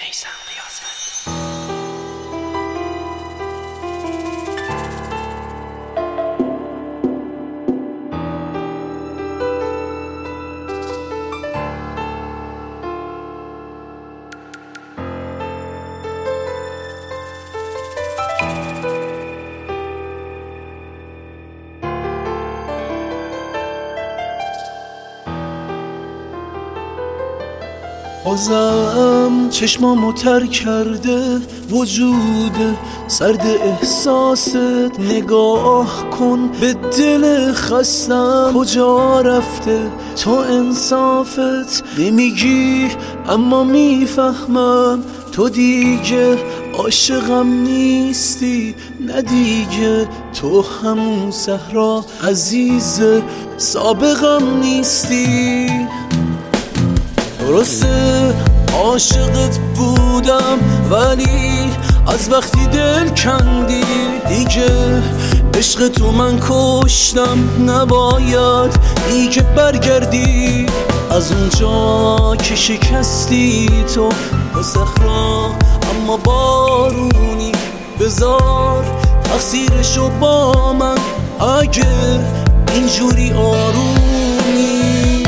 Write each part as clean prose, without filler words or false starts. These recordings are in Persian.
بازم چشمامو تر کرده وجود سرد احساست. نگاه کن به دل خستم کجا رفته تو انصافت. نمیگی اما میفهمم تو دیگه عاشقم نیستی. نه دیگه تو همون صحرا عزیز سابقم نیستی. درسته عاشقت بودم ولی از وقتی دل کندی دیگه عشق تو من کشتم. نباید دیگه برگردی از اونجا که شکستی تو با صحرا اما بارونی. بذار تقصیرشو با من اگه اینجوری آرومی.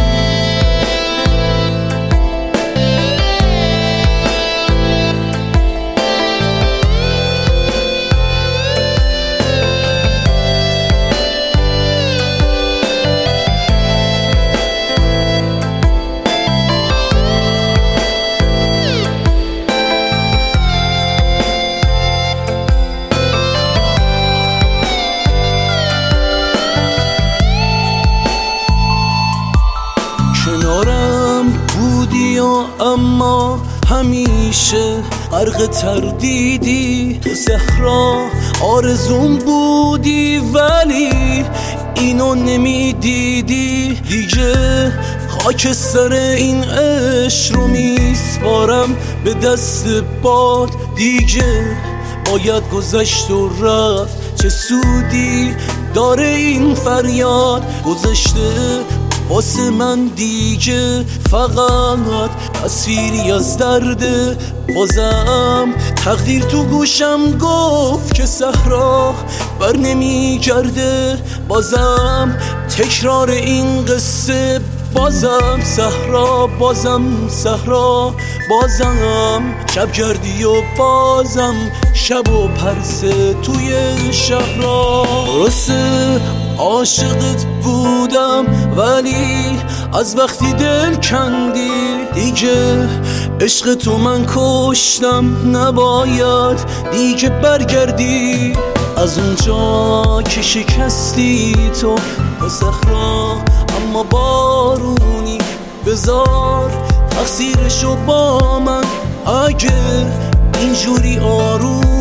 کنارم بودی و اما همیشه غرق تردیدی. تو صحرا آرزوم بودی ولی اینو نمیدیدی. دیگه خاک سر این عشق رو میسپارم به دست باد. دیگه باید گذشت و رفت. چه سودی داره این فریاد گذشته واسه من دیگه فقط تصویری از درد. بازم تقدیر تو گوشم گفت که صحرا بر نمیگرده. بازم تکرار این قصه. بازم صحرا بازم صحرا بازم شبگردی و بازم شب و پرسه توی شهرها. درسته عاشقت بودم ولی از وقتی دل کندی دیگه عشق تو من کشتم. نباید دیگه برگردی از اونجا که شکستی تو با صحرا اما بارونی. بذار تقصیرشو با من اگه اینجوری آروم